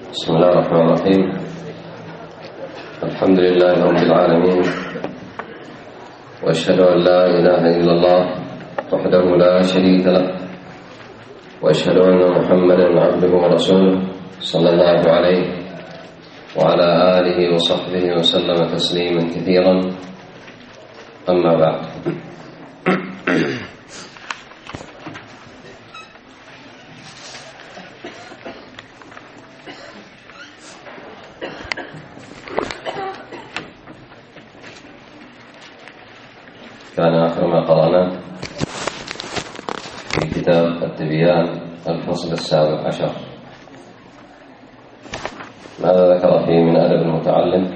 بسم الله الرحمن الرحيم. الحمد لله رب العالمين، وأشهد أن لا إله إلا الله وحده لا شريك له، وأشهد أن محمدا عبده ورسوله صلى الله عليه وعلى آله وصحبه وسلم تسليما كثيرا. أما بعد، كان آخر ما قرأنا في كتاب التبيان الفصل 17. ماذا ذكر فيه من أدب المتعلم؟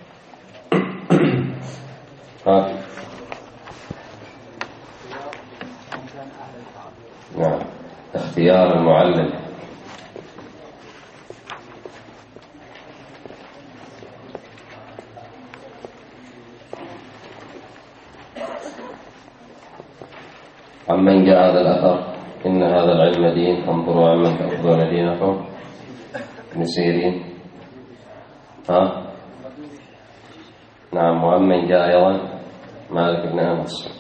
نعم، اختيار المعلم. عمن جاء هذا الأثر: إن هذا العلم دين، انظروا عمن تأخذون دينكم. ابن سيرين. نعم. وعمن جاء أيضا مالك بن أنس.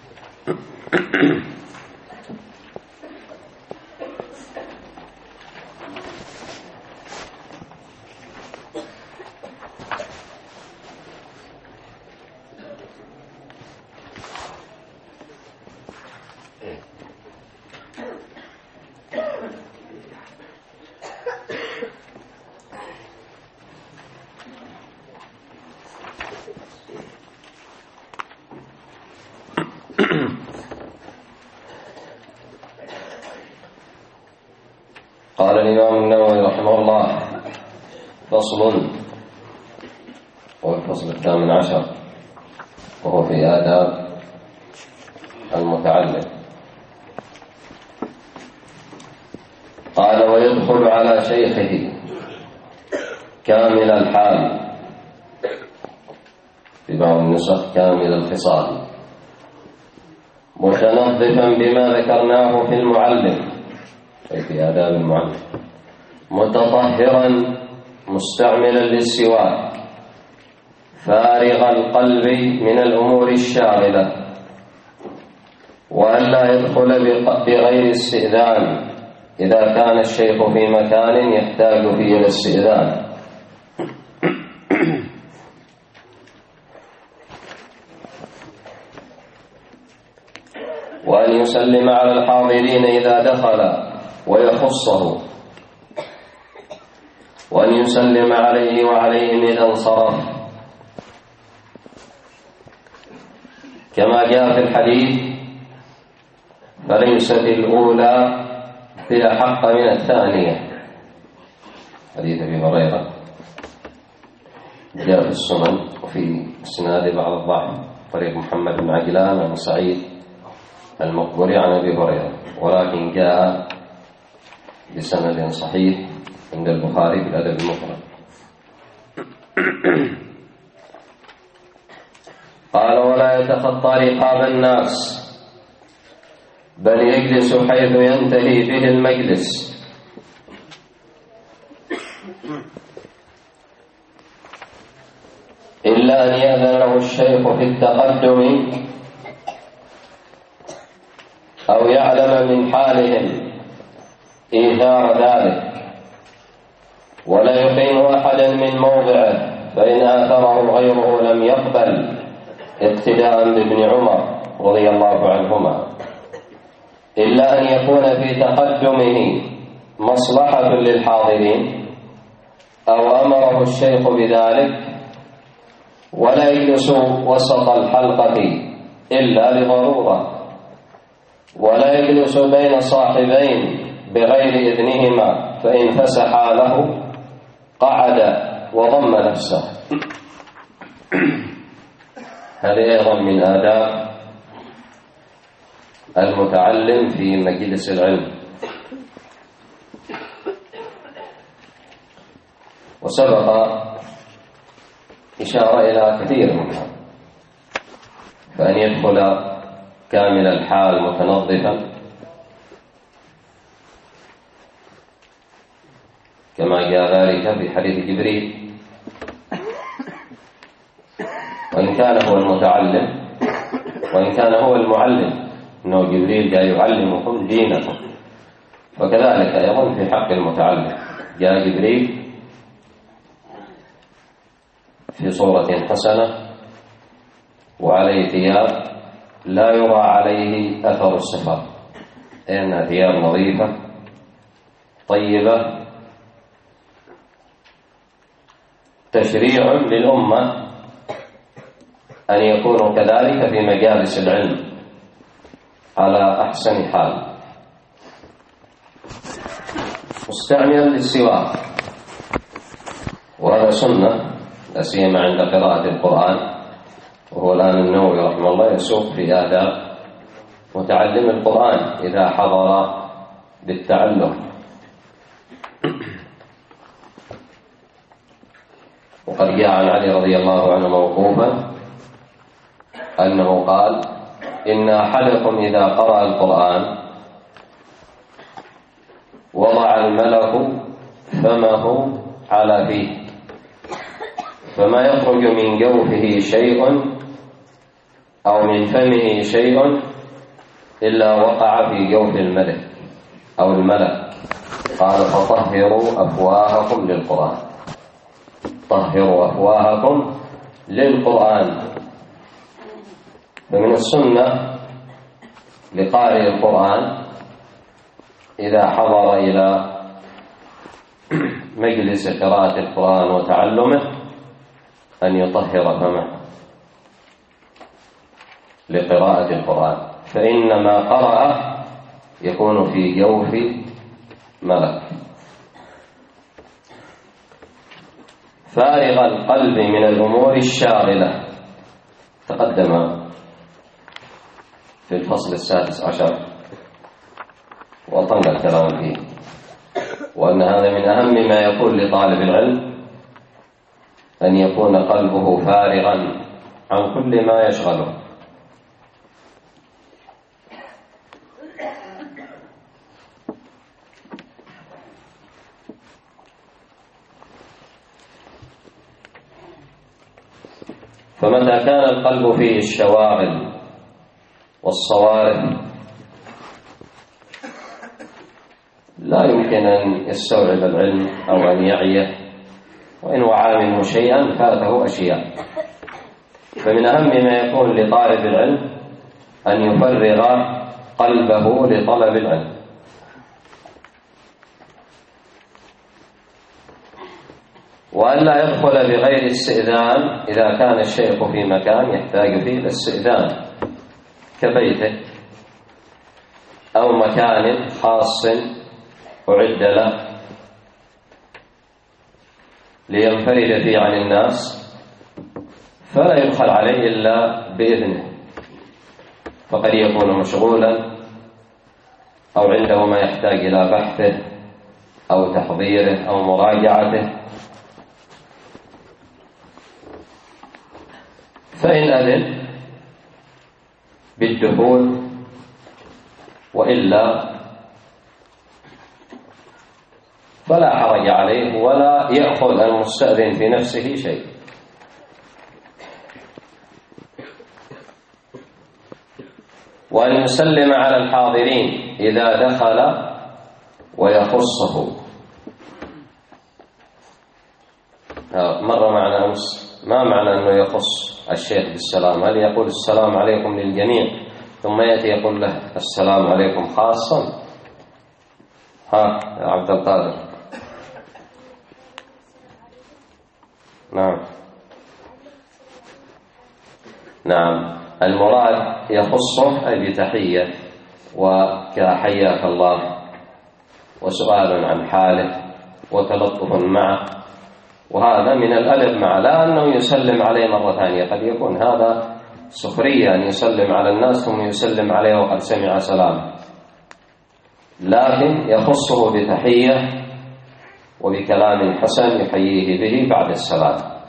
قال الإمام النووي رحمه الله: فصل، والفصل 18، وهو في آداب المتعلم. قال: ويدخل على شيخه كامل الحال، في بعض النسخ كامل الخصال، متنظفا بما ذكرناه في المعلم، أي في آداب المعلم، متطهرا مستعملا للسواك، فارغ القلب من الأمور الشاغلة، وألا يدخل بغير استئذان إذا كان الشيخ في مكان يحتاج فيه إلى الاستئذان، وأن يسلم على الحاضرين إذا دخل ويخصه، وأن يسلم عليه وعليهم إذا انصرف، كما جاء في الحديث: فليست الأولى بأحق من الثانية. حديث أبي هريرة جاء في السنن، وفي إسناد بعض الضعف، طريق محمد بن عجلان عن سعيد المقبري عن أبي هريرة، ولكن جاء بسند صحيح عند البخاري في الأدب المفرد. قال: ولا يتخطى رقاب الناس، بل يجلس حيث ينتهي به المجلس، إلا أن يأذن له الشيخ في التقدم أو يعلم من حالهم إيثار ذلك، ولا يقيم أحدا من موضعه، فإن آثره غيره لم يقبل، اقتداء بابن عمر رضي الله عنهما، إلا أن يكون في تقدمه مصلحة للحاضرين أو أمره الشيخ بذلك، ولا يجلس وسط الحلقة إلا لضرورة، ولا يجلس بين صاحبين بغير إذنهما، فإن فسحا له قعد وضم نفسه. هذه أيضا من آداب المتعلم في مجلس العلم. وسبق إشارة إلى كثير منها، فأن يدخل كامل الحال متنظفا، كما جاء ذلك في حديث جبريل، وإن كان هو المتعلم وإن كان هو المعلم، إنه جبريل جاء يعلمكم دينكم، وكذلك أيضا في حق المتعلم جاء جبريل في صورة حسنة وعليه ثياب لا يرى عليه أثر السفر، لأنها ثياب نظيفة طيبة، تشريع للأمة أن يكونوا كذلك في مجالس العلم على أحسن حال، مستعملا للسواك، وهذا سنة لا سيما عند قراءة القرآن. وهو الآن النووي رحمه الله يسوق في آداب متعلم القرآن إذا حضر بالتعلم. وقد جاء عن علي رضي الله عنه موقوفا أنه قال: إن أحدكم إذا قرأ القرآن وضع الملك فمه على فيه، فما يخرج من جوفه شيء أو من فمه شيء إلا وقع في جوف الملك أو الملك. قال: فطهروا أفواهكم للقرآن، طهروا أفواهكم للقرآن. فمن السنة لقارئ القرآن إذا حضر إلى مجلس قراءة القرآن وتعلمه أن يطهر فمه لقراءة القرآن، فإن ما قرأ يكون في جوف ملك. فارغ القلب من الأمور الشاغلة، تقدم في الفصل 16 وطن الكلام فيه، وأن هذا من أهم ما يكون لطالب العلم أن يكون قلبه فارغا عن كل ما يشغله. فمتى كان القلب فيه الشواغل والصوارف لا يمكن أن يستوعب العلم أو أن يعيه، وإن وعى منه شيئا فاته أشياء. فمن أهم ما يكون لطالب العلم أن يفرغ قلبه لطلب العلم، وأن لا يدخل بغير استئذان إذا كان الشيخ في مكان يحتاج فيه الاستئذان كبيته أو مكان خاص أعد له لينفرد فيه عن الناس، فلا يدخل عليه إلا بإذنه، فقد يكون مشغولا أو عنده ما يحتاج إلى بحثه أو تحضيره أو مراجعته، فإن أذن بالدخول، وإلا فلا حرج عليه ولا يأخذ المستأذن في نفسه شيء. وأن يسلم على الحاضرين إذا دخل ويخصه. مر معنا أمس ما معنى أنه يخص الشيخ بالسلام؟ هل يقول السلام عليكم للجميع ثم يأتي يقول له السلام عليكم خاصا؟ ها يا عبد القادر. نعم المراد يخصه أي بتحية وكحياك الله وسؤال عن حاله وتلطف معه، وهذا من الأدب معه، لا أنه يسلم عليه مرة ثانية، قد يكون هذا سخرية أن يسلم على الناس ثم يسلم عليه وقد سمع سلامه، لكن يخصه بتحية وبكلام حسن يحييه به بعد السلام.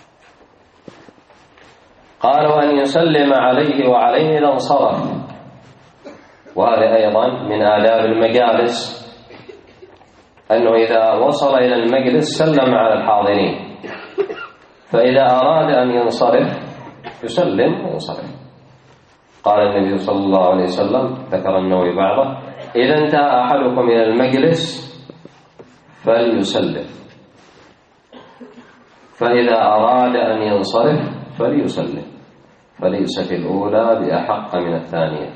قالوا أن يسلم عليه وعليه إذا انصرف، وهذا أيضا من آداب المجالس أنه إذا وصل إلى المجلس سلم على الحاضرين، فإذا أراد أن ينصرف يسلم وينصرف. قال النبي صلى الله عليه وسلم، ذكر النووي بعضه: إذا انتهى أحدكم إلى المجلس فليسلم، فإذا أراد أن ينصرف فليسلم، فليست الأولى بأحق من الثانية.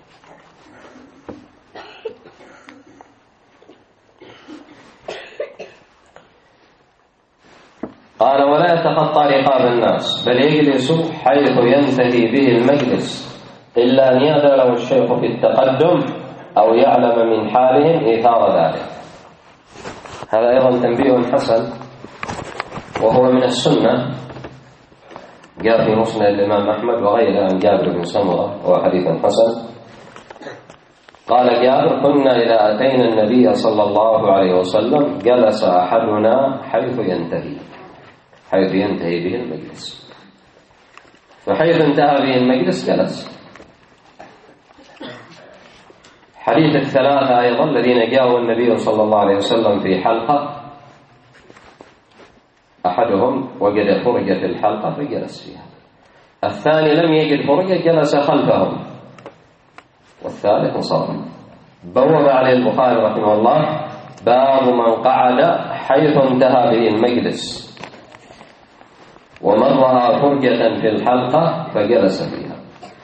قال: ولا يتخطى رقاب الناس، بل يجلس حيث ينتهي به المجلس، إلا أن يأذن له الشيخ في التقدم أو يعلم من حالهم إيثار ذلك. هذا أيضا تنبيه حسن، وهو من السنة، جاء في مسند الإمام أحمد وغيره عن جابر بن سمرة، وهو حديث حسن. قال جابر: كنا إذا أتينا النبي صلى الله عليه وسلم جلس أحدنا حيث ينتهي به المجلس، فحيث انتهى به المجلس جلس. حديث الثلاثة أيضا الذين جاءوا النبي صلى الله عليه وسلم في حلقة، أحدهم وجد فرجة في الحلقة فجلس فيها، الثاني لم يجد فرجة جلس خلفهم، والثالث انصرف. بوب عليه البخاري رحمه الله: باب من قعد حيث انتهى به المجلس، ومن رأى فرجة في الحلقة فجلس فيها.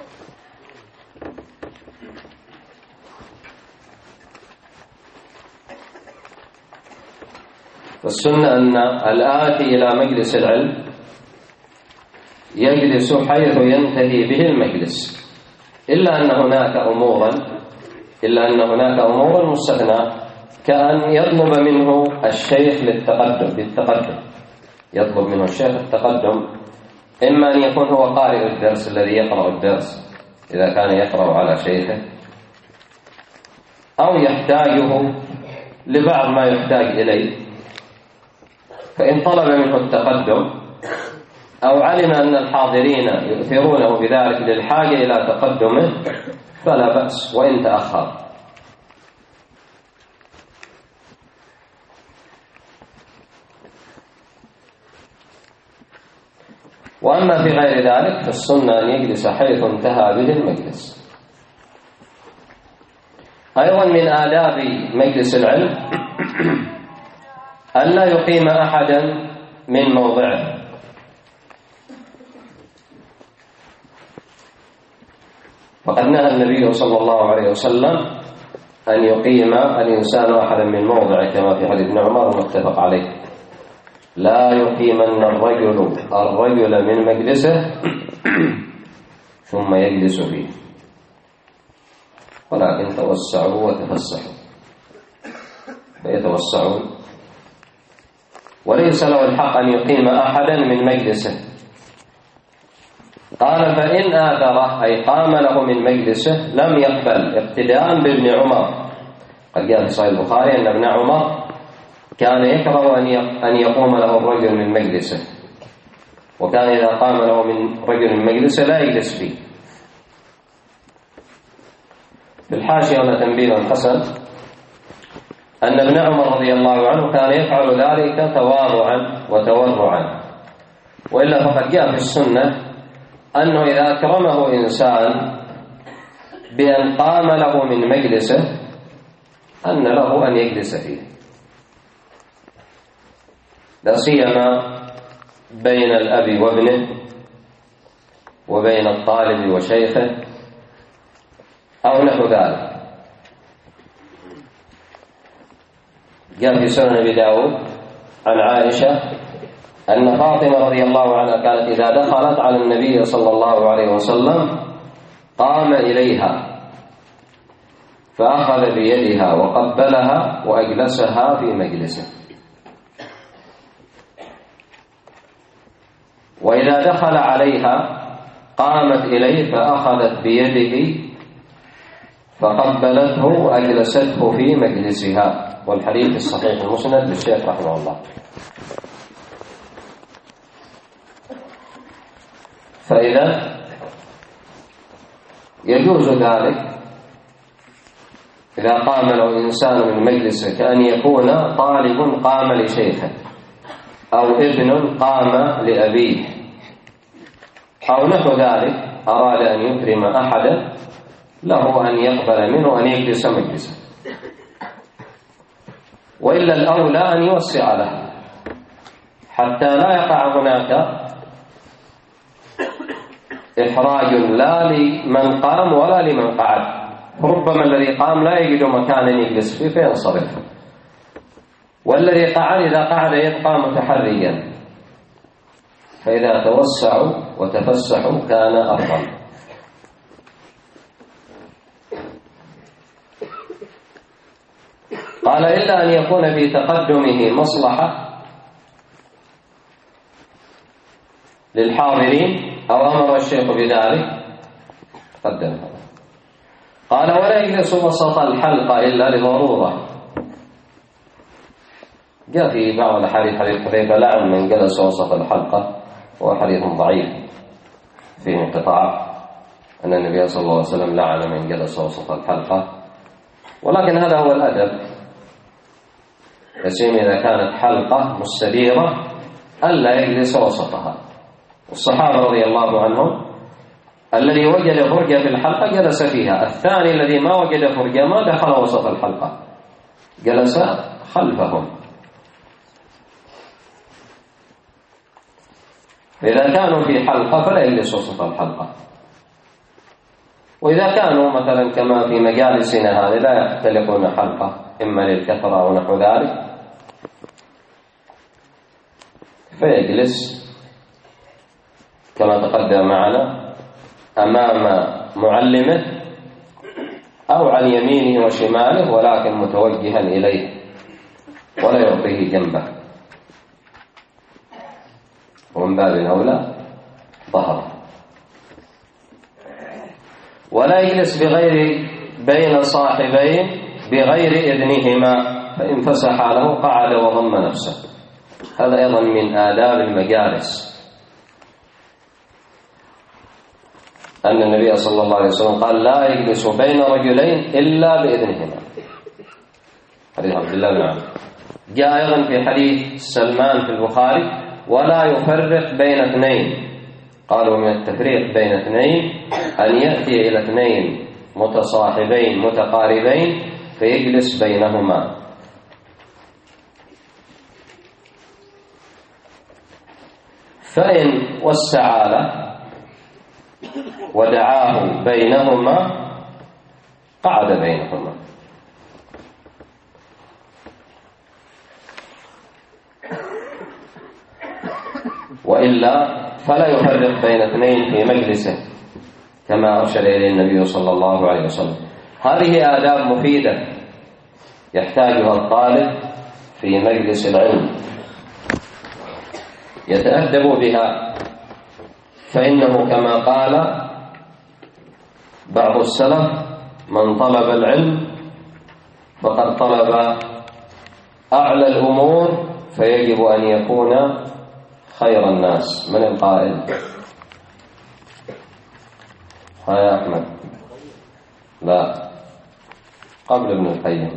والسنة أن الآتي إلى مجلس العلم يجلس حيث ينتهي به المجلس، إلا أن هناك أمورا مستثنى، كأن يطلب منه الشيخ بالتقدم، يطلب منه الشيخ التقدم، إما أن يكون هو قارئ الدرس الذي يقرأ الدرس إذا كان يقرأ على شيخه، أو يحتاجه لبعض ما يحتاج إليه، فإن طلب منه التقدم أو علم أن الحاضرين يؤثرونه بذلك للحاجة إلى تقدمه فلا بأس وإن تأخر. وأما في غير ذلك فالسنة أن يجلس حيث انتهى به المجلس. أيضا من آداب مجلس العلم أن لا يقيم أحدا من موضعه، وقد نهى النبي صلى الله عليه وسلم أن يقيم الإنسان أحدا من موضعه، كما في حديث ابن عمر متفق عليه: لا يقيمن الرجل من مجلسه ثم يجلس فيه، ولكن توسعوا وتفسحوا، فيتوسعون، وليس له الحق أن يقيم أحدا من مجلسه. قال: فإن آثره، أي قام له من مجلسه، لم يقبل، اقتداء بابن عمر. قد جاء في صحيح البخاري أن ابن عمر كان يكره أن يقوم له الرجل من مجلسه، وكان إذا قام له من رجل من مجلسه لا يجلس فيه. في الحاشية هنا تنبيه حسن، أن ابن عمر رضي الله عنه كان يفعل ذلك تواضعا وتورعا، وإلا فقد جاء في السنة أنه إذا أكرمه إنسان بأن قام له من مجلسه أن له أن يجلس فيه، لا سيما بين الأب وابنه، وبين الطالب وشيخه، أو نحو ذلك. جاء في سنن أبي داود عن عائشة أن فاطمة رضي الله عنها كانت إذا دخلت على النبي صلى الله عليه وسلم قام إليها فأخذ بيدها وقبلها وأجلسها في مجلسه، وإذا دخل عليها قامت إليه فأخذت بيده فقبلته وأجلسته في مجلسها. والحديث الصحيح المسند للشيخ رحمه الله. فإذا يجوز ذلك إذا قام له إنسان من مجلسه كأن يكون طالب قام لشيخه، أو ابن قام لأبيه، أو نحو ذلك، أراد أن يكرم أحدا له أن يقبل منه أن يجلس مجلسه، وإلا الأولى أن يوسع له حتى لا يقع هناك إحراج لا لمن قام ولا لمن قعد. ربما الذي قام لا يجد مكانا يجلس فيه فينصرف، والذي قعد إذا قعد يبقى متحريا، فإذا توسعوا وتفسحوا كان أفضل. قال إلا أن يكون في تقدمه مصلحة للحاضرين أو أمر الشيخ بذلك قدم. قال ولا يجلس وسط الحلقة إلا لضرورة. جاء في بعض الأحاديث حديث حذيفة لعن من جلس وسط الحلقة، وهو حديث ضعيف فيه انقطاع، أن النبي صلى الله عليه وسلم لعن من جلس وسط الحلقة، ولكن هذا هو الأدب، يسير إذا كانت حلقة مستديرة ألا يجلس وسطها. والصحابة رضي الله عنهم الذي وجد فرجة في الحلقة جلس فيها، الثاني الذي ما وجد فرجة ما دخل وسط الحلقة، جلس خلفهم. فإذا كانوا في حلقة فلا يجلس وسط الحلقة، وإذا كانوا مثلا كما في مجالسنا هذه لا يختلقون حلقة إما للكثرة أو نحو ذلك، فيجلس كما تقدم معنا أمام معلمه أو عن يمينه وشماله، ولكن متوجها إليه ولا يعطيه جنبه، ومن باب الأولى ظهره. ولا يجلس بين صاحبين بغير إذنهما، فإن فسح له قعد وضم نفسه. هذا أيضا من آداب المجالس، أن النبي صلى الله عليه وسلم قال لا يجلس بين رجلين إلا بإذنهما، حديث عبد الله بن عمرو. جاء أيضا في حديث سلمان في البخاري ولا يفرق بين اثنين. قالوا من التفريق بين اثنين أن يأتي إلى اثنين متصاحبين متقاربين فيجلس بينهما. فإن وسع له ودعاه بينهما قعد بينهما. وإلا فلا يفرق بين اثنين في مجلسه كما أرشد إليه النبي صلى الله عليه وسلم. هذه آداب مفيدة يحتاجها الطالب في مجلس العلم، يتأدب بها، فإنه كما قال بعض السلف من طلب العلم فقد طلب أعلى الأمور، فيجب أن يكون خير الناس. من القائل؟ يا أحمد. لا، قبل ابن القيم.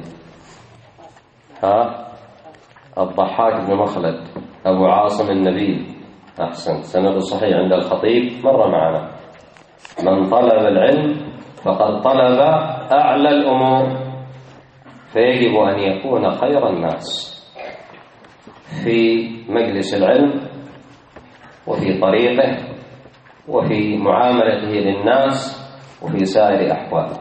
الضحاك بن مخلد أبو عاصم النبيل. أحسن، سند صحيح عند الخطيب مر معنا. من طلب العلم فقد طلب أعلى الأمور، فيجب أن يكون خير الناس في مجلس العلم وفي طريقه وفي معاملته للناس وفي سائر أحواله.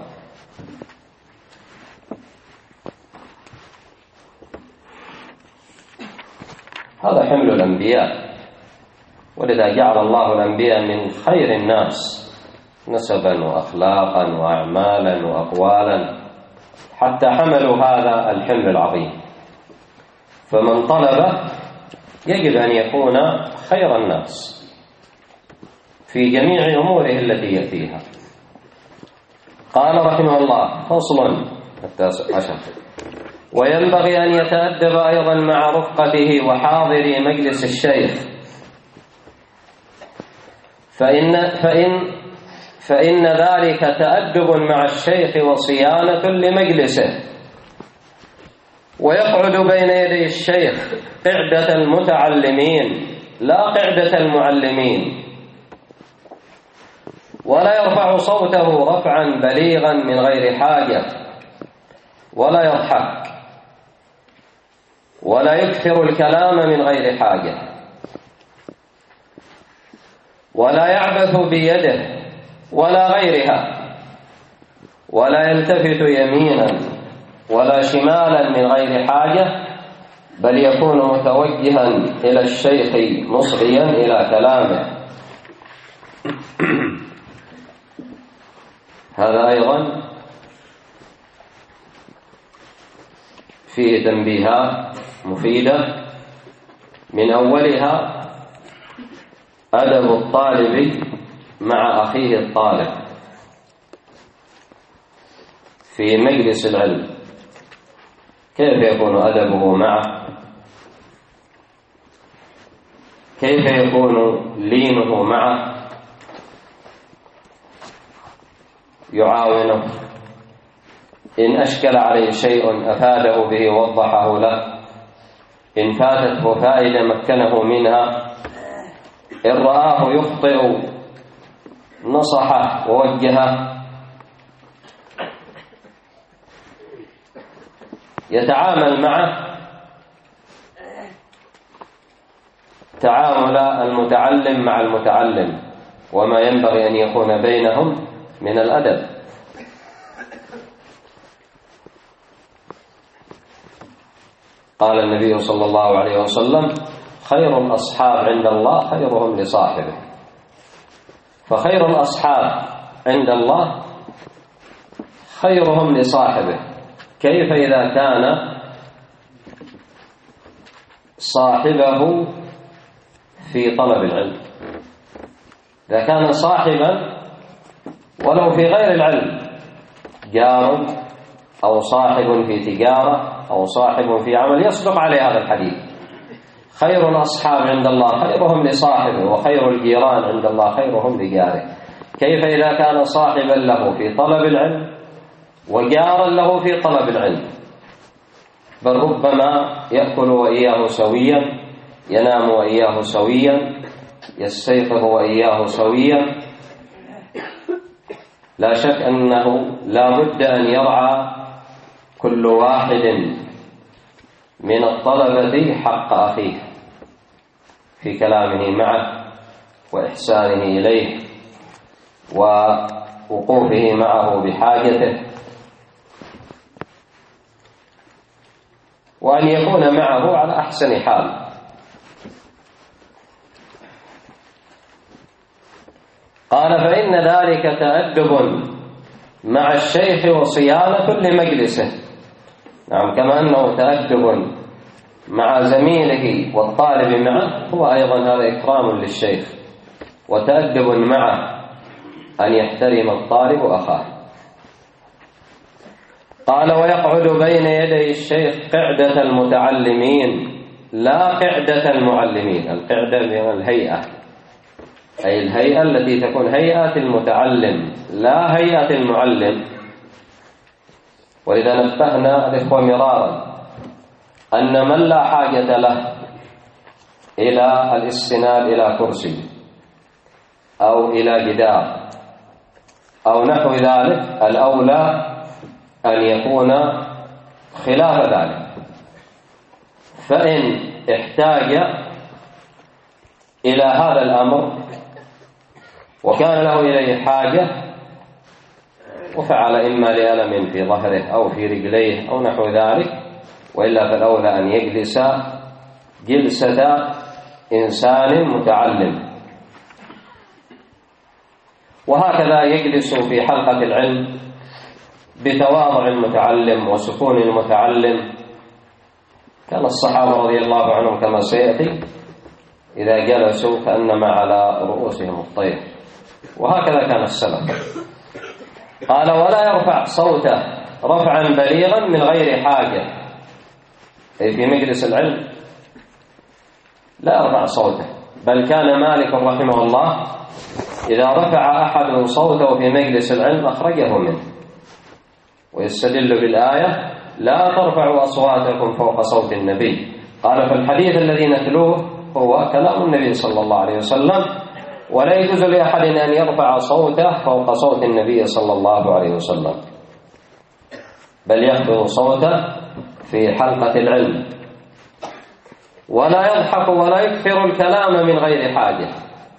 هذا حمل الأنبياء، ولذا جعل الله الأنبياء من خير الناس نسبا وأخلاقا وأعمالا وأقوالا، حتى حملوا هذا الحمل العظيم. فمن طلب يجب أن يكون خير الناس في جميع أموره التي يأتيها. قال رحمه الله: فصل 19. وينبغي أن يتأدب أيضا مع رفقته وحاضر مجلس الشيخ، فإن ذلك تأدب مع الشيخ وصيانة لمجلسه. ويقعد بين يدي الشيخ قعدة المتعلمين لا قعدة المعلمين، ولا يرفع صوته رفعا بليغا من غير حاجة، ولا يضحك، ولا يكثر الكلام من غير حاجة، ولا يعبث بيده ولا غيرها، ولا يلتفت يمينا ولا شمالا من غير حاجة، بل يكون متوجها إلى الشيخ مصغيا إلى كلامه. هذا أيضا فيه تنبيهات مفيدة، من أولها أدب الطالب مع أخيه الطالب في مجلس العلم، كيف يكون أدبه معه، كيف يكون لينه معه، يعاونه، إن أشكل عليه شيء أفاده به ووضحه له، إن فاتته فائدة مكنه منها، إن رآه يخطئ نصحه ووجهه، يتعامل معه تعامل المتعلم مع المتعلم، وما ينبغي أن يكون بينهم من الأدب. قال النبي صلى الله عليه وسلم: خير الأصحاب عند الله خيرهم لصاحبه. فخير الأصحاب عند الله خيرهم لصاحبه. كيف إذا كان صاحبه في طلب العلم؟ إذا كان صاحبا ولو في غير العلم، جار أو صاحب في تجارة أو صاحب في عمل، يصدق عليه هذا الحديث: خير الأصحاب عند الله خيرهم لصاحبه، وخير الجيران عند الله خيرهم لجاره. كيف إذا كان صاحبا له في طلب العلم وجارا له في طلب العلم؟ بل ربما يأكل وإياه سويا، ينام وإياه سويا، يستيقظ وإياه سويا. لا شك أنه لا بد أن يرعى كل واحد من الطلبة حق أخيه في كلامه معه وإحسانه إليه ووقوفه معه بحاجته، وأن يكون معه على أحسن حال. قال: فإن ذلك تأدب مع الشيخ وصيانة لمجلسه. نعم، كما أنه تأدب مع زميله والطالب معه، هو أيضا هذا إكرام للشيخ وتأدب معه أن يحترم الطالب أخاه. قال: ويقعد بين يدي الشيخ قعدة المتعلمين لا قعدة المعلمين. القعدة من الهيئة، أي الهيئة التي تكون هيئة المتعلم لا هيئة المعلم. ولذا نبهنا الإخوة مرارا أن من لا حاجة له إلى الاستناد إلى كرسي أو إلى جدار أو نحو ذلك، الأولى أن يكون خلاف ذلك. فإن احتاج إلى هذا الأمر وكان له إليه حاجة وفعل إما لألم في ظهره أو في رجليه أو نحو ذلك، وإلا فالأولى أن يجلس جلسة إنسان متعلم. وهكذا يجلس في حلقة العلم بتواضع المتعلم وسكون المتعلم. كان الصحابة رضي الله عنهم كما سيأتي إذا جلسوا كأنما على رؤوسهم الطير، وهكذا كان السلف. قال: ولا يرفع صوته رفعا بليغا من غير حاجة، أي في مجلس العلم لا يرفع صوته. بل كان مالك رحمه الله إذا رفع أحد صوته في مجلس العلم أخرجه منه، ويستدل بالآية لا ترفعوا أصواتكم فوق صوت النبي. قال فالحديث الذي نتلوه هو كلام النبي صلى الله عليه وسلم، ولا يجوز لأحد أن يرفع صوته فوق صوت النبي صلى الله عليه وسلم، بل يخفض صوته في حلقة العلم، ولا يضحك ولا يكثر الكلام من غير حاجة.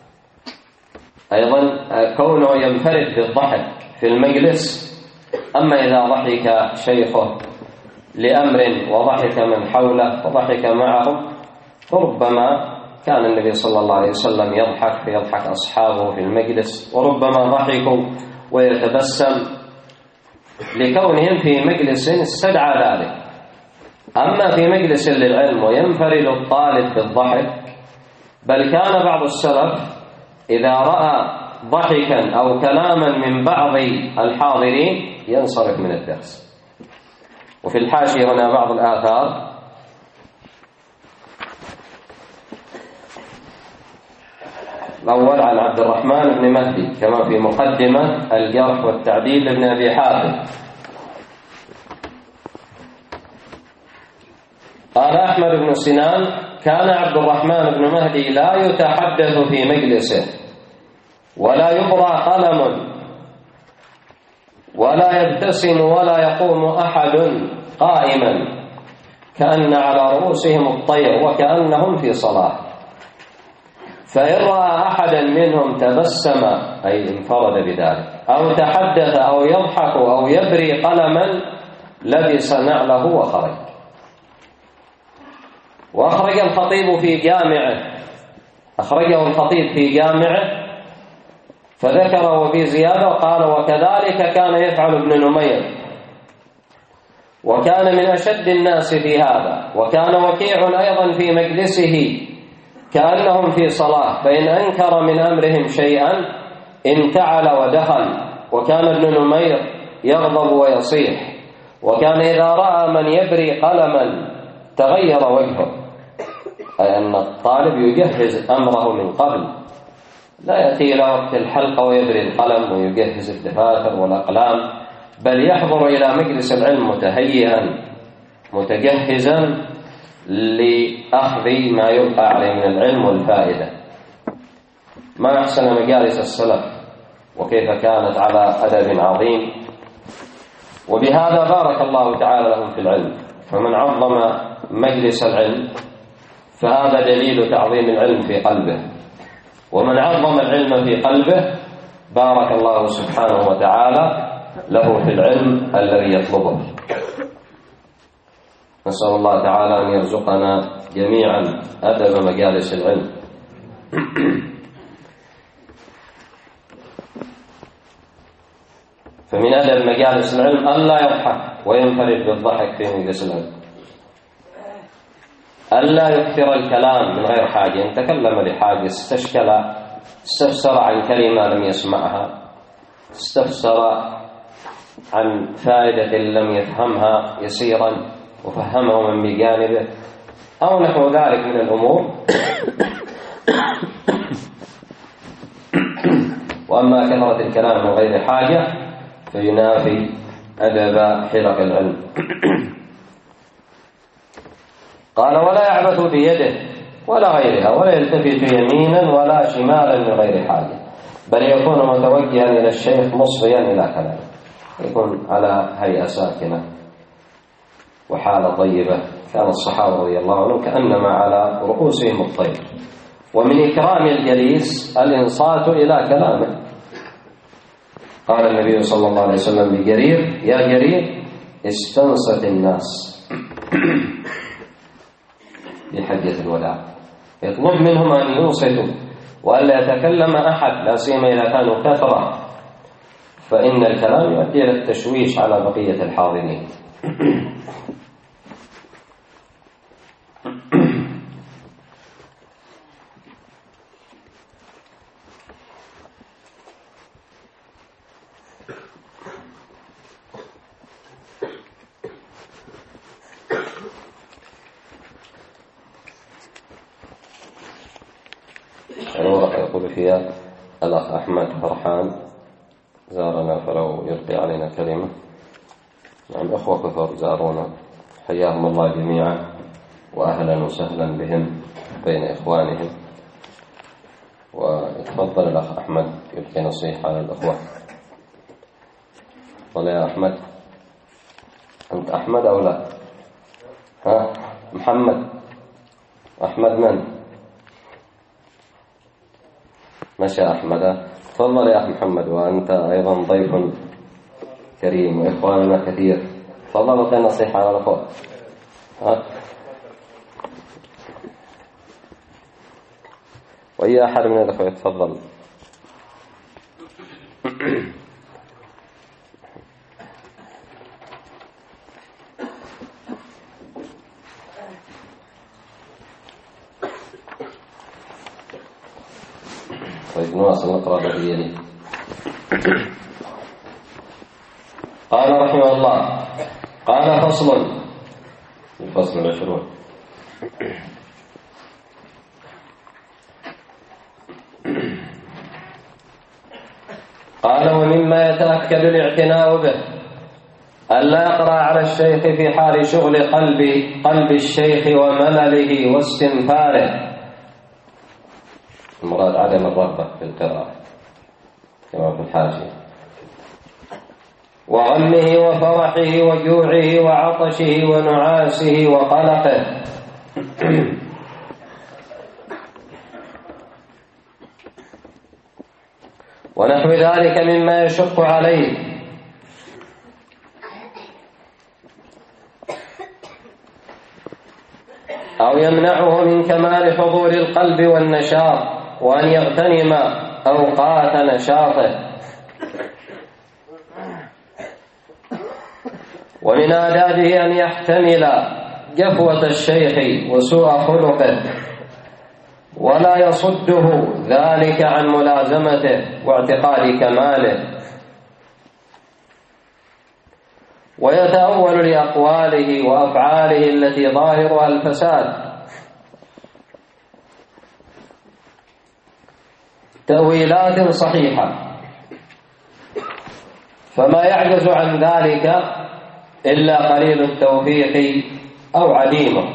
أيضا كونه ينفرد بالضحك في المجلس. أما إذا ضحك شيخه لأمر وضحك من حوله وضحك معه، فربما كان النبي صلى الله عليه وسلم يضحك فيضحك أصحابه في المجلس، وربما ضحكوا ويتبسم لكونهم في مجلس استدعى ذلك. أما في مجلس للعلم وينفرد الطالب بالضحك، بل كان بعض السلف إذا رأى ضحكا أو كلاما من بعض الحاضرين ينصرف من الدرس. وفي الحاشية هنا بعض الآثار. الأول عن عبد الرحمن بن مهدي كما في مقدمة الجرح والتعديل لابن أبي حاتم. قال أحمد بن سنان كان عبد الرحمن بن مهدي لا يتحدث في مجلسه ولا يبرى قلم ولا يبتسم ولا يقوم أحد قائما، كأن على رؤوسهم الطير وكأنهم في صلاة. فإن رأى أحدا منهم تبسم أي انفرد بذلك أو تحدث أو يضحك أو يبري قلما لبس نعله وخرج. وأخرج الخطيب في جامعه، أخرجه الخطيب في جامعه فذكر وفي زيادة وقال وكذلك كان يفعل ابن نمير، وكان من أشد الناس في هذا. وكان وكيع أيضا في مجلسه كأنهم في صلاة، فإن أنكر من أمرهم شيئا انتعل ودخل. وكان ابن نمير يغضب ويصيح. وكان إذا رأى من يبري قلما تغير وجهه، أي أن الطالب يجهز أمره من قبل، لا يأتي إلى وقت الحلقة ويبري القلم ويجهز الدفاتر والأقلام، بل يحضر إلى مجلس العلم متهيئا متجهزا لأخذ ما يلقى عليه من العلم والفائدة. ما أحسن مجالس السلف وكيف كانت على أدب عظيم، وبهذا بارك الله تعالى لهم في العلم. فمن عظم مجلس العلم فهذا دليل تعظيم العلم في قلبه، ومن عظم العلم في قلبه بارك الله سبحانه وتعالى له في العلم الذي يطلبه. نسأل الله تعالى أن يرزقنا جميعا أدب مجالس العلم. فمن أدب مجالس العلم ألا يضحك وينفرد بالضحك في مجلس العلم، ألا يكثر الكلام من غير حاجة. إن تكلم لحاجة استفسر عن كلمة لم يسمعها، استفسر عن فائدة لم يفهمها يسيرا وفهمه من بجانبه أو نحو ذلك من الأمور. وأما كثرة الكلام من غير حاجة فينافي أدب حلق العلم. قال ولا يعبث بيده ولا غيرها، ولا يلتفت يمينا ولا شمالا من غير حاجة، بل يكون متوجها إلى الشيخ مصغيا إلى كلامه، يكون على هيئة ساكنة وحالة طيبة. كان الصحابة رضي الله عنهم كأنما على رؤوسهم الطير. ومن إكرام الجليس الإنصات إلى كلامه. قال النبي صلى الله عليه وسلم لجرير يا جرير استنصت الناس في حجة الوداع، يطلب منهم أن ينصتوا وألا يتكلم أحد، لا سيما إذا كانوا كثرة، فإن الكلام يؤدي إلى التشويش على بقية الحاضرين. الورقة يقول فيها الأخ أحمد فرحان زارنا، فلو يلقي علينا كلمة. نعم، إخوة كثر زارونا، حياهم الله جميعا وأهلا وسهلا بهم بين إخوانهم. ويتفضل الأخ أحمد يلقي نصيحة على الأخوة. تفضل يا أحمد. أنت أحمد أو لا؟ ها؟ محمد. أحمد من؟ مشى أحمد. تفضل يا أخي محمد، وأنت أيضا ضيف كريم وإخواننا كثير. تفضل القي نصيحة على الأخوة. ها؟ وأي أحد من الأخوة يتفضل. طيب نواصل نقرأ بقية. قال رحمه الله: قال فصل، الفصل 20. قال: ومما يتأكد الاعتناء به ألا يقرأ على الشيخ في حال شغل قلب الشيخ وملله واستنفاره. المراد عدم الرغبة في القراءة كما في الحاشية. وغمه وفرحه وجوعه وعطشه ونعاسه وقلقه. ونحو ذلك مما يشق عليه، أو يمنعه من كمال حضور القلب والنشاط، وأن يغتنم أوقات نشاطه. ومن آدابه أن يحتمل جفوة الشيخ وسوء خلقه، ولا يصده ذلك عن ملازمته واعتقاد كماله، ويتأول لأقواله وأفعاله التي ظاهرها الفساد تأويلات صحيحة، فما يعجز عن ذلك إلا قليل التوفيق أو عديمه.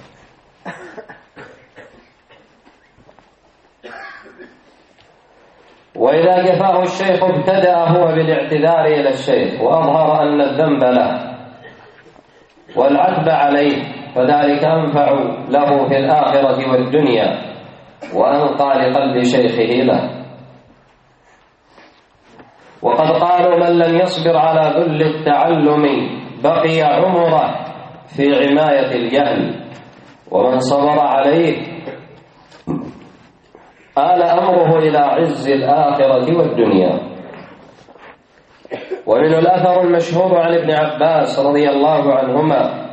وإذا جفاه الشيخ ابتدأ هو بالاعتذار إلى الشيخ وأظهر أن الذنب له والعتب عليه، فذلك أنفع له في الآخرة والدنيا وأنقى لقلب شيخه له. وقد قالوا: من لم يصبر على ذل التعلم بقي عمره في عماية الجهل، ومن صبر عليه آل أمره إلى عز الآخرة والدنيا. ومن الأثر المشهور عن ابن عباس رضي الله عنهما: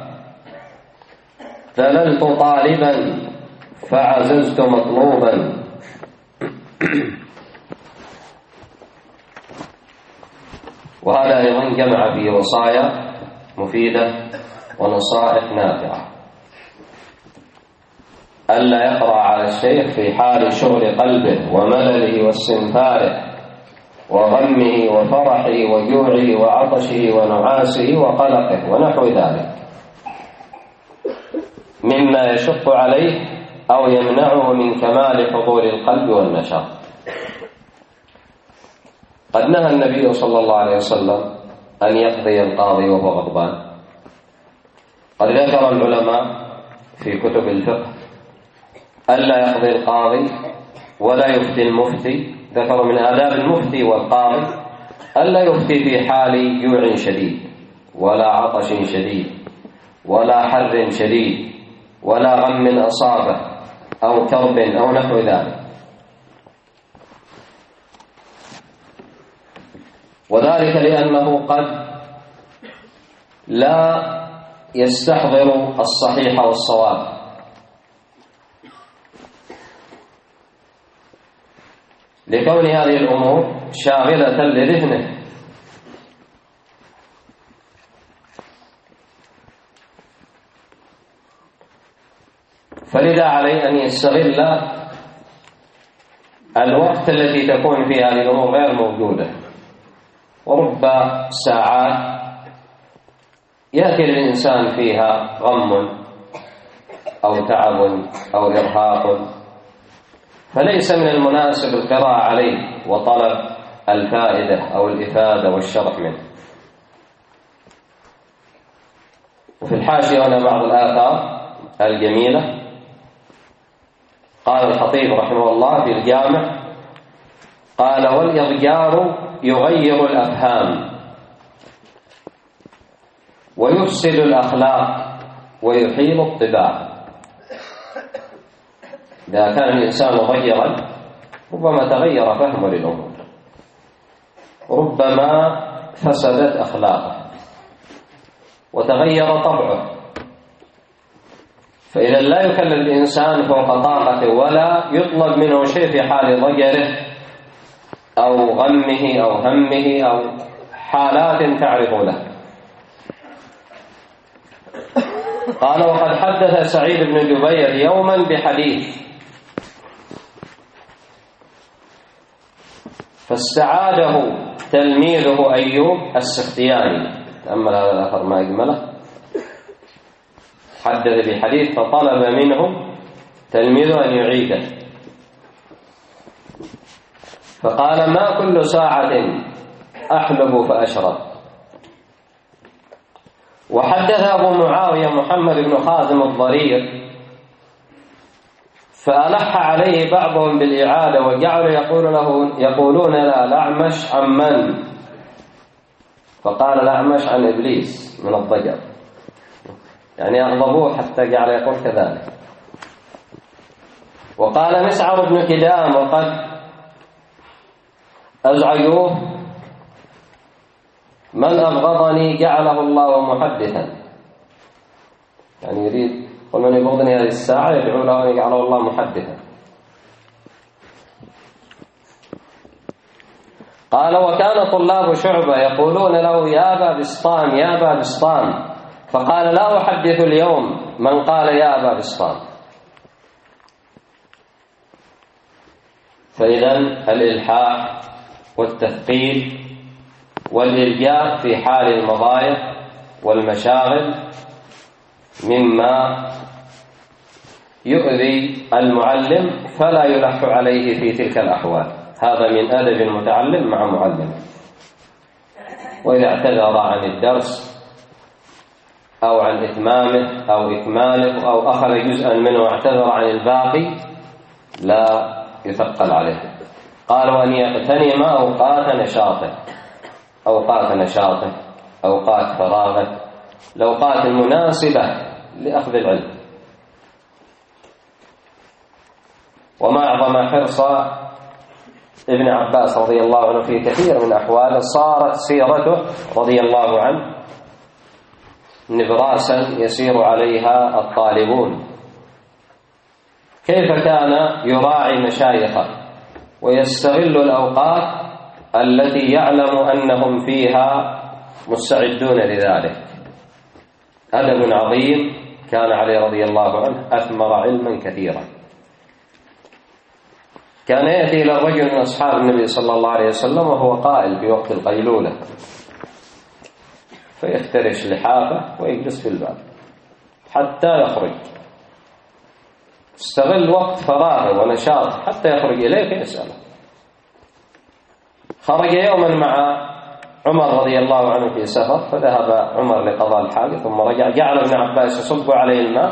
ذللت طالبا فعززت مطلوبا. وهذا أيضا جمع فيه وصايا مفيدة ونصائح نافعة: ألا يقرأ على الشيخ في حال شغل قلبه وملله واستنفاره وغمه وفرحه وجوعه وعطشه ونعاسه وقلقه ونحو ذلك مما يشق عليه أو يمنعه من كمال حضور القلب والنشاط. قد نهى النبي صلى الله عليه وسلم أن يقضي القاضي وهو غضبان. قد ذكر العلماء في كتب الفقه ألا يقضي القاضي ولا يفتي المفتي. ذكروا من آداب المفتي والقاضي ألا يفتي في حال جوع شديد ولا عطش شديد ولا حر شديد ولا غم أصابه أو كرب أو نحو ذلك، وذلك لأنه قد لا يستحضر الصحيح والصواب، لكون هذه الأمور شاغلة لذهنه. فلذا عليه أن يستغل الوقت التي تكون فيها هذه الأمور غير موجودة، ورب ساعات يأتي للإنسان فيها غم أو تعب أو إرهاق، فليس من المناسب القراءة عليه وطلب الفائدة أو الإفادة والشرح منه. وفي الحاشية هنا بعض الآثار الجميلة. قال الخطيب رحمه الله في الجامع، قال: والإضجار يغير الأفهام ويفسد الأخلاق ويحيل الطباع. إذا كان الإنسان مغيرا ربما تغير فهمه للأمور، ربما فسدت أخلاقه وتغير طبعه، فإذا لا يكلف الإنسان فوق طاقته ولا يطلب منه شيء في حال ضجره أو غمه أو همه أو حالات تعرض له. قال: وقد حدث سعيد بن جبير يوما بحديث فاستعاده تلميذه أيوب السختياني. تأمل هذا الأثر ما أجمله. حدث بحديث فطلب منه تلميذه أن يعيده، فقال: ما كل ساعة أحلب فأشرب. وحدث أبو معاوية محمد بن خازم الضرير فألح عليه بعضهم بالإعادة وجعلوا يقولون لا الأعمش عن من؟ فقال الأعمش عن إبليس من الضجر، يعني أغضبوه حتى جعل يقول كذلك. وقال مسعر بن كدام وقد أزعجوه: من أبغضني جعله الله محدثا، يعني يريد قل من يبغضني هذه الساعة يدعو له أن يجعله الله محدثا. قال: وكان طلاب شعبة يقولون له يا أبا بسطام يا أبا بسطام، فقال: لا أحدث اليوم من قال يا أبا بسطام. فإذا الإلحاح والتثقيل والإلجاء في حال المضايق والمشاغل مما يؤذي المعلم، فلا يلح عليه في تلك الأحوال. هذا من أدب المتعلم مع معلمه. وإذا اعتذر عن الدرس أو عن إتمامه أو إكماله أو أخذ جزءا منه واعتذر عن الباقي لا يثقل عليه. قالوا أن يغتنم أوقات نشاطه، أوقات فراغه، الأوقات المناسبة لأخذ العلم. وما أعظم حرص ابن عباس رضي الله عنه في كثير من أحواله صارت سيرته رضي الله عنه نبراسا يسير عليها الطالبون. كيف كان يراعي مشايخه ويستغل الأوقات التي يعلم أنهم فيها مستعدون لذلك. أدب عظيم كان عليه رضي الله عنه، أثمر علما كثيرا. كان يأتي إلى الرجل من أصحاب النبي صلى الله عليه وسلم وهو قائل في وقت القيلولة، فيفترش لحافه ويجلس في الباب حتى يخرج، استغل وقت فراغه ونشاطه حتى يخرج إليه فيسأله. خرج يوما مع عمر رضي الله عنه في سفر، فذهب عمر لقضاء الحاجة ثم رجع، جعل ابن عباس يصب عليه الماء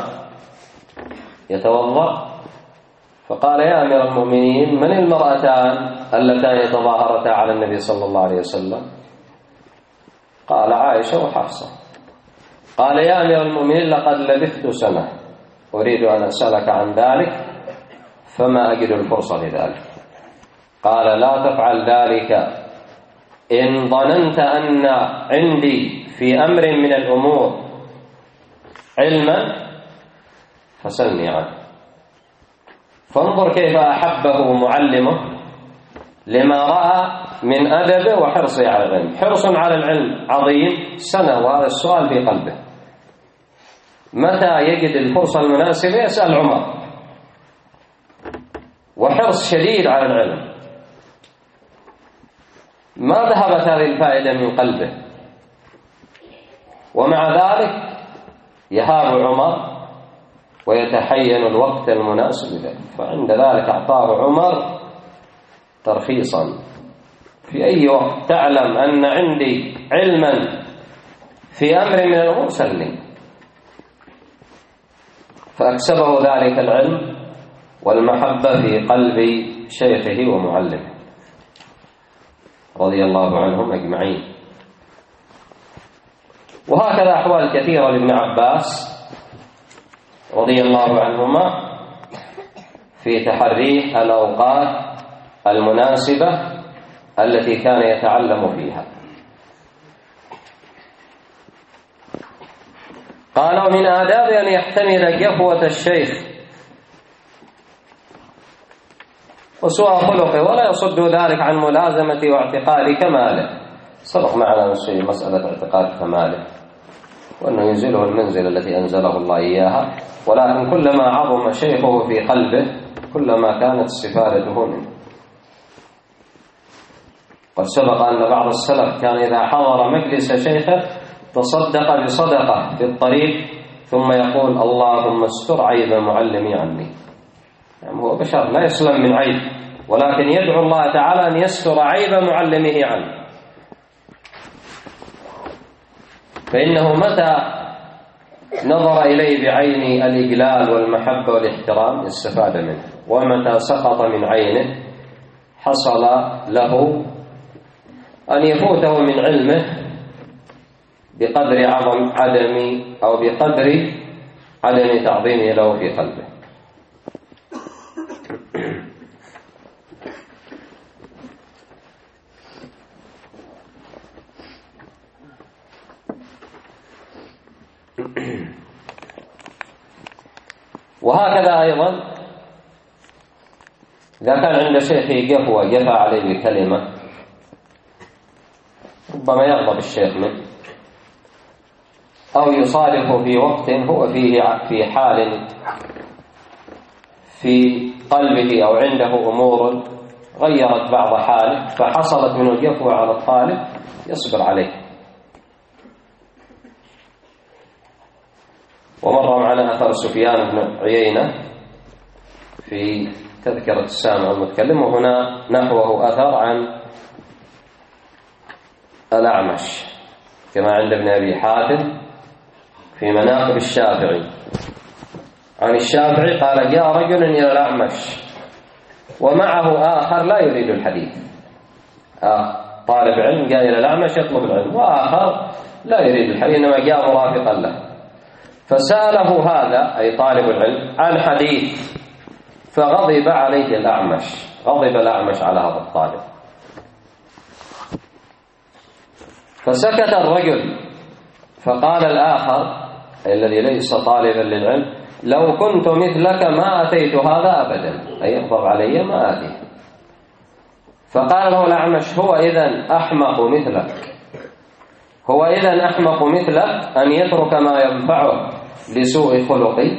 يتوضأ، فقال: يا أمير المؤمنين من المرأتان اللتان يتظاهرتا على النبي صلى الله عليه وسلم؟ قال: عائشة وحفصة. قال: يا أمير المؤمنين لقد لبثت سنة أريد أن أسألك عن ذلك فما أجد الفرصة لذلك. قال: لا تفعل ذلك، إن ظننت أن عندي في أمر من الأمور علما فسلني عنه. فانظر كيف أحبه معلمه لما رأى من أدبه وحرصه على العلم. حرص على العلم عظيم سنة، وهذا السؤال في قلبه. متى يجد الفرصة المناسبة يسأل عمر، وحرص شديد على العلم، ما ذهبت هذه الفائدة من قلبه، ومع ذلك يهاب عمر ويتحين الوقت المناسب له، فعند ذلك أعطاه عمر ترخيصا: في أي وقت تعلم أن عندي علما في أمر من الأمور سلني. فأكسبه ذلك العلم والمحبة في قلب شيخه ومعلمه رضي الله عنهم أجمعين. وهكذا أحوال كثيرة لابن عباس رضي الله عنهما في تحريه الأوقات المناسبة التي كان يتعلم فيها. قال: ومن آداب أن يحتمل جفوة الشيخ وسوء خلقه ولا يصد ذلك عن ملازمة واعتقاد كماله. سبق معنا في مسألة اعتقاد كماله، وأنه ينزله المنزل التي أنزله الله إياها، ولكن كلما عظم شيخه في قلبه كلما كانت استفادته منه. قد سبق أن بعض السلف كان إذا حضر مجلس شيخه تصدق بصدقة في الطريق ثم يقول: اللهم استر عيب معلمي عني. يعني هو بشر لا يسلم من عيب، ولكن يدعو الله تعالى أن يستر عيب معلمه عنه، فإنه متى نظر إليه بعين الإجلال والمحبة والاحترام استفاد منه، ومتى سقط من عينه حصل له أن يفوته من علمه بقدر عدم تعظيمه له في قلبه. وهكذا أيضا إذا كان عند شيخه جفى عليه بكلمة ربما يغضب الشيخ منه، أو يصادف في وقت هو فيه في حال في قلبه أو عنده أمور غيرت بعض حاله فحصلت منه الجفوة على الطالب، يصبر عليه. ومر معنا أثر سفيان بن عيينة في تذكرة السامع المتكلم، وهنا نحوه أثر عن الأعمش كما عند ابن أبي حاتم في مناقب الشافعي عن الشافعي قال: جاء رجل إلى الأعمش ومعه آخر لا يريد الحديث. طالب علم جاء إلى الأعمش يطلب العلم، وآخر لا يريد الحديث إنما جاء مرافقا له، فسأله هذا أي طالب العلم عن حديث، فغضب عليه الأعمش، غضب الأعمش على هذا الطالب، فسكت الرجل. فقال الآخر الذي ليس طالبا للعلم: لو كنت مثلك ما أتيت هذا أبدا، أي يغضب علي ما أتي. فقال له الأعمش: هو إذن أحمق مثلك أن يترك ما ينفعه لسوء خلقي.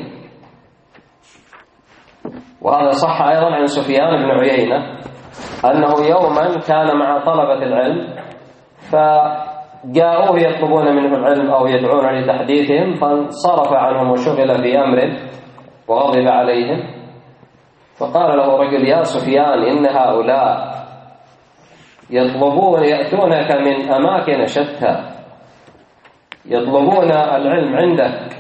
وهذا صح أيضا عن سفيان بن عيينة أنه يوما كان مع طلبة العلم فجاءوه يطلبون منه العلم أو يدعون لتحديثهم، فانصرف عنهم وشغل في أمر وغضب عليهم. فقال له رجل: يا سفيان، إن هؤلاء يأتونك من أماكن شتى يطلبون العلم عندك،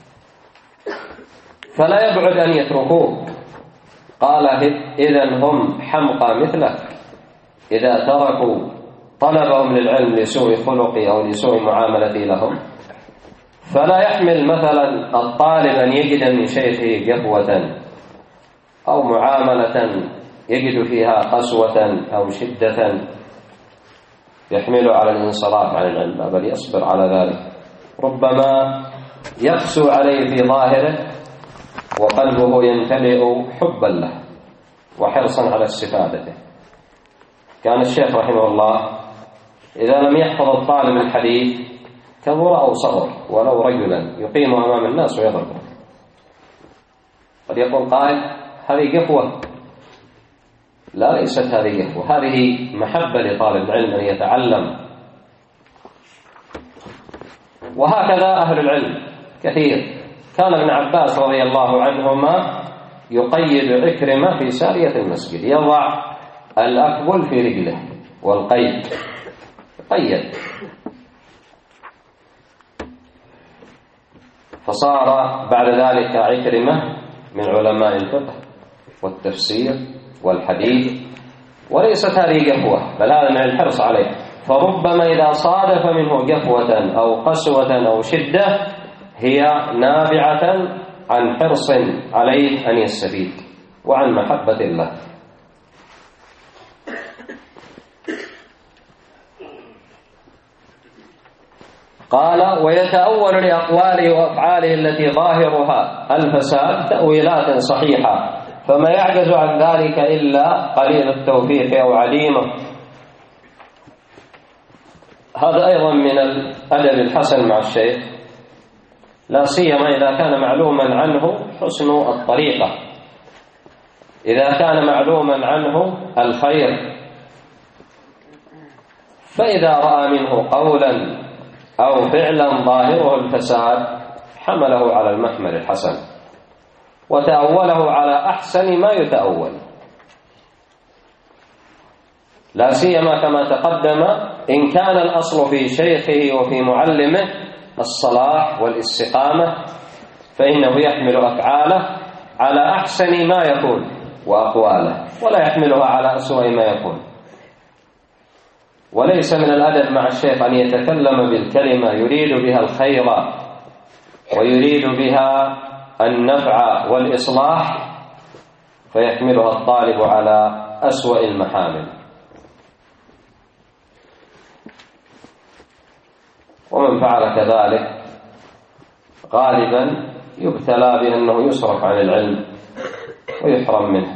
فلا يبعد أن يتركوك. قال: إذن هم حمقى مثلك إذا تركوا طلبهم للعلم لسوء خلقي أو لسوء معاملتي لهم. فلا يحمل مثلا الطالب أن يجد من شيخه جفوة أو معاملة يجد فيها قسوة أو شدة يحمل على الانصراف عن العلم، بل يصبر على ذلك. ربما يقسو عليه في ظاهره وقلبه يمتلئ حبا له وحرصا على استفادته. كان الشيخ رحمه الله إذا لم يحفظ الطالب الحديث كبر أو صغر ولو رجلا يقيم أمام الناس ويضربه. قد يقول قائل: هذه جفوة، لا، ليست هذه قفوة، هذه محبة لطالب العلم أن يتعلم. وهكذا أهل العلم كثير. كان ابن عباس رضي الله عنهما يقيد عكرمة في سارية المسجد، يضع الأكبل في رجله والقيد قيد، فصار بعد ذلك عكرمة من علماء الفقه والتفسير والحديث. وليست هذه قفوة، بل هذا من الحرص عليه. فربما إذا صادف منه قفوة أو قسوة أو شدة هي نابعة عن حرص عليه أن يستفيد وعن محبة الله. قال: ويتأول لأقواله وأفعاله التي ظاهرها الفساد تأويلات صحيحة، فما يعجز عن ذلك إلا قليل التوفيق أو عليمه. هذا أيضا من الأدب الحسن مع الشيخ، لا سيما إذا كان معلوما عنه حسن الطريقة، إذا كان معلوما عنه الخير. فإذا رأى منه قولا أو فعلا ظاهره الفساد حمله على المحمل الحسن وتأوله على أحسن ما يتأول، لا سيما كما تقدم إن كان الأصل في شيخه وفي معلمه الصلاح والاستقامة، فإنه يحمل أفعاله على أحسن ما يكون وأقواله، ولا يحملها على أسوأ ما يكون. وليس من الأدب مع الشيخ أن يتكلم بالكلمة يريد بها الخير ويريد بها النفع والإصلاح فيحملها الطالب على أسوأ المحامل. ومن فعل كذلك غالبا يبتلى بأنه يصرف عن العلم ويحرم منه.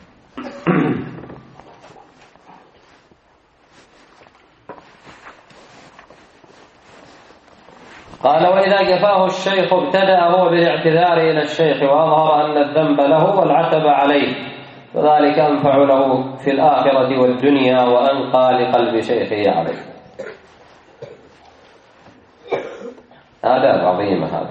قال: وإذا جفاه الشيخ ابتدأ هو بالاعتذار إلى الشيخ وأظهر أن الذنب له والعتب عليه، فذلك أنفع له في الآخرة والدنيا وأنقى لقلب شيخه عليه. آداب عظيمة هذه،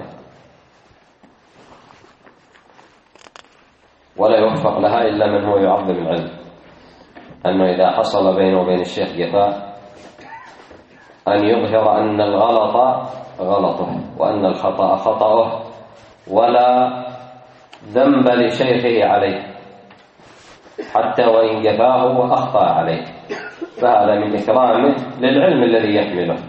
ولا يوفق لها إلا من هو يعظم العلم، أنه إذا حصل بينه وبين الشيخ جفاء أن يظهر أن الغلط غلطه وأن الخطأ خطأه ولا ذنب لشيخه عليه حتى وإن جفاه وأخطأ عليه، فهذا من إكرامه للعلم الذي يحمله.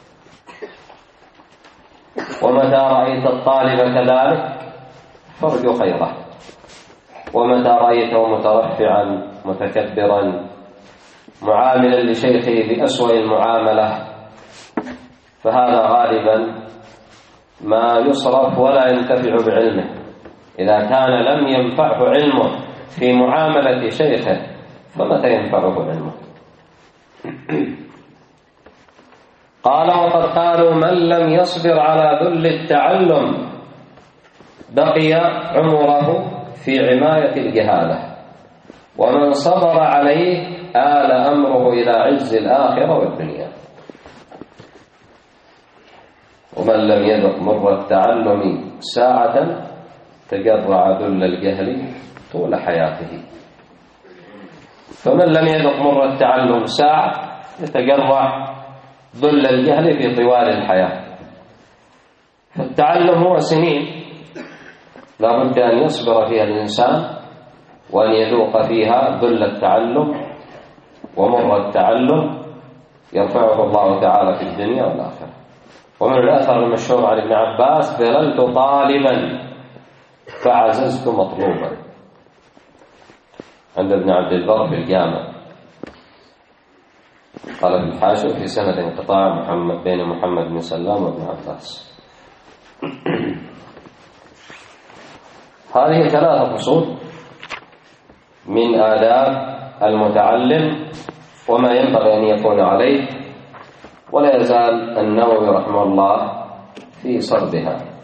ومتى رأيت الطالب كذلك فارجو خيره، ومتى رأيته مترفعا متكبرا معاملا لشيخه بأسوأ المعاملة فهذا غالبا ما يصرف ولا ينتفع بعلمه. إذا كان لم ينفعه علمه في معاملة شيخه فمتى ينفعه علمه؟ قال: وقد قالوا من لم يصبر على ذل التعلم بقي عمره في عماية الجهالة، ومن صبر عليه آل أمره إلى عز الآخرة والدنيا. ومن لم يذق مر التعلم ساعة تجرع ذل الجهل طول حياته. فمن لم يذق مر التعلم ساعة يتجرع ذل الجهل في طوال الحياة. فالتعلم هو سنين لا بد أن يصبر فيها الإنسان وأن يذوق فيها ذل التعلم ومر التعلم يرفعه الله تعالى في الدنيا والآخرة. ومن الأثر المشهور عن ابن عباس: ظللت طالبا فعززت مطلوبا، عند ابن عبد البر في الجامع. قال ابن حاشم في سند انقطاع بين محمد بن سلام وابن عباس. هذه 3 فصول من آداب المتعلم وما ينبغي أن يكون عليه، ولا يزال النووي رحمه الله في صربها.